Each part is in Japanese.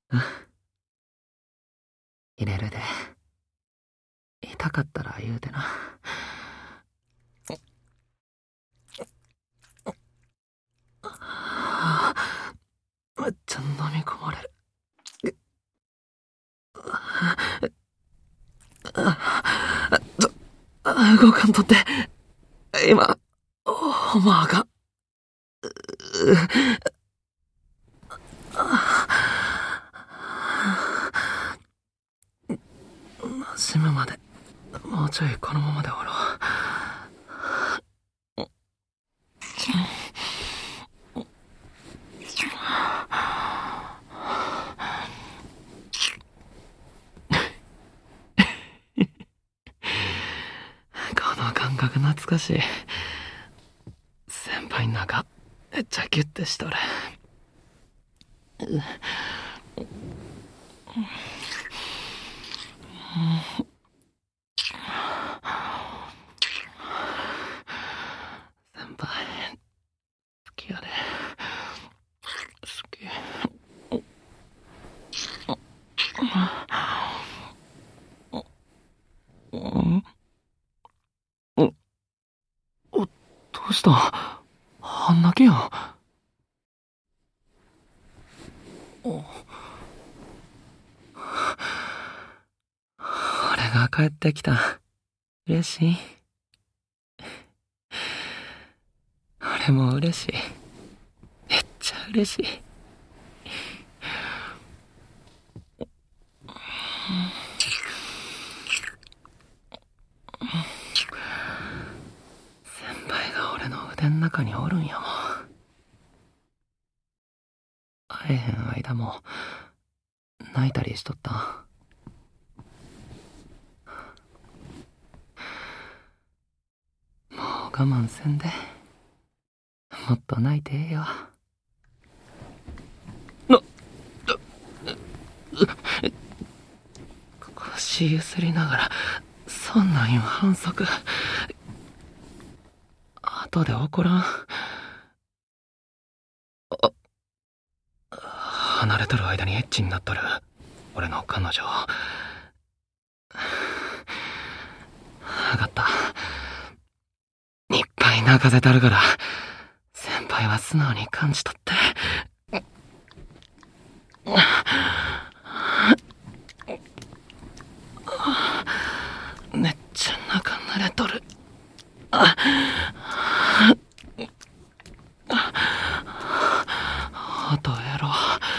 入れるで。痛かったら言うてな。めっちゃ飲み込まれる。動かんとって。今、ホマーが。馴染むまで、もうちょいこのままでおろう。この感覚懐かしい。先輩の中、めっちゃギュッてしとる。先輩、好きやで。好き。どうしたあんだけやん。俺が帰ってきた。嬉しい。俺も嬉しい。めっちゃ嬉しい。先輩が俺の腕の中におるんやもん。会えへん間も泣いたりしとった。もう我慢せんで、もっと泣いてええよ。腰ゆすりながら、そんなん今反則。後で怒らん。離れとる間にエッチになっとる俺の彼女。分かった。いっぱい泣かせたるから、先輩は素直に感じとって。めっちゃ中濡れとる。あとやろう。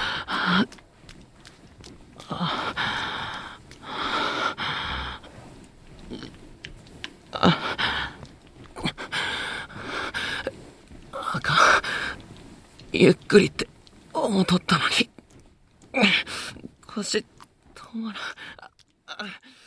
あかん。ゆっくりって思うとったのに。腰止まらん。